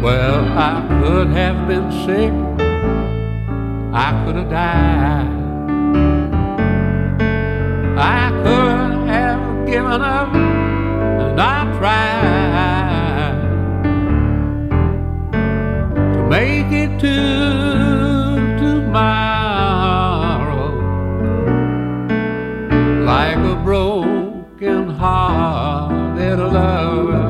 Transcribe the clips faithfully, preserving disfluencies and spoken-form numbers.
Well, I could have been sick, I could have died, I could have given up and not tried to make it to tomorrow like a broken hearted lover.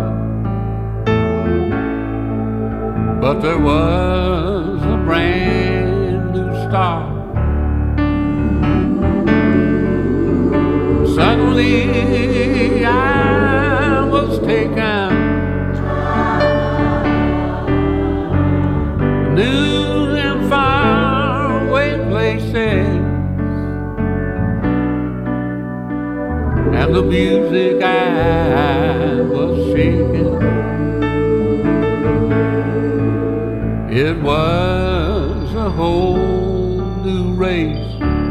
But there was a brand new start. Suddenly I was taken new and faraway places, and the music I was shaking, it was a whole new race.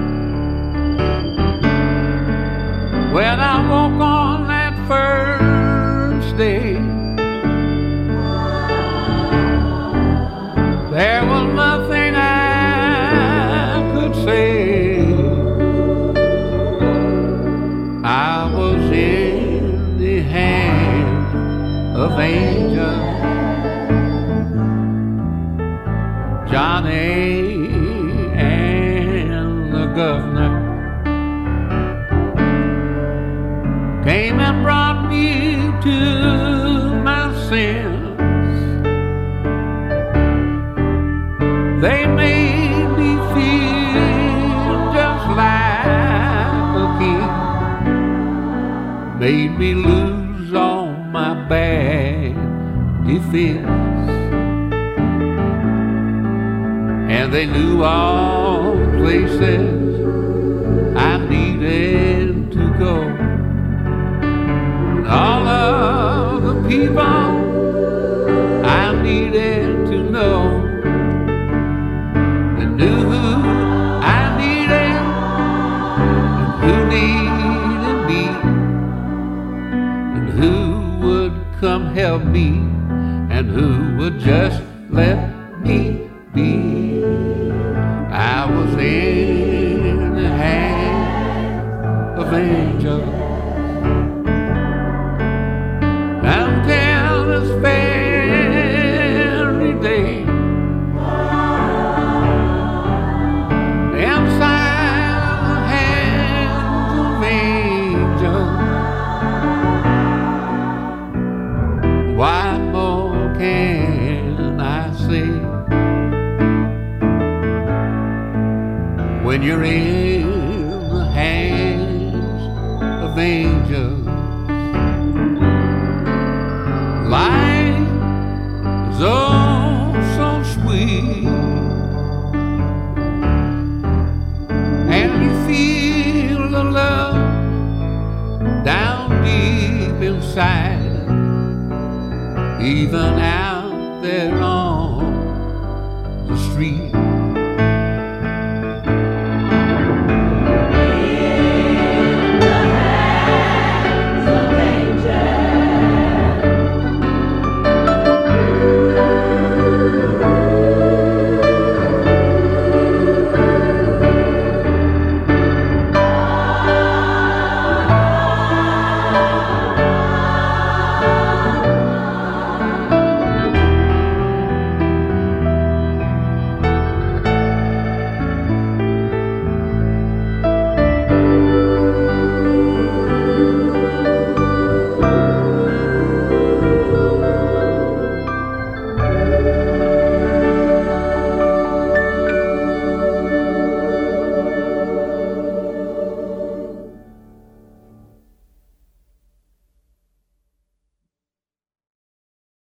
When I woke on that first day, there was nothing I could say. I was in the hands of angels. Johnny and the governor came and brought me to my sense. They made me feel just like a king, made me lose all my bad defense. And they knew all the places I needed to go, and all of the people I needed to know. They knew who I needed and who needed me, and who would come help me, and who would just let me be. I was in the hands of angels. Until this very day, inside the hands of angels. What more can I say? When you're in the hands of angels, life is oh so sweet, and you feel the love down deep inside, even out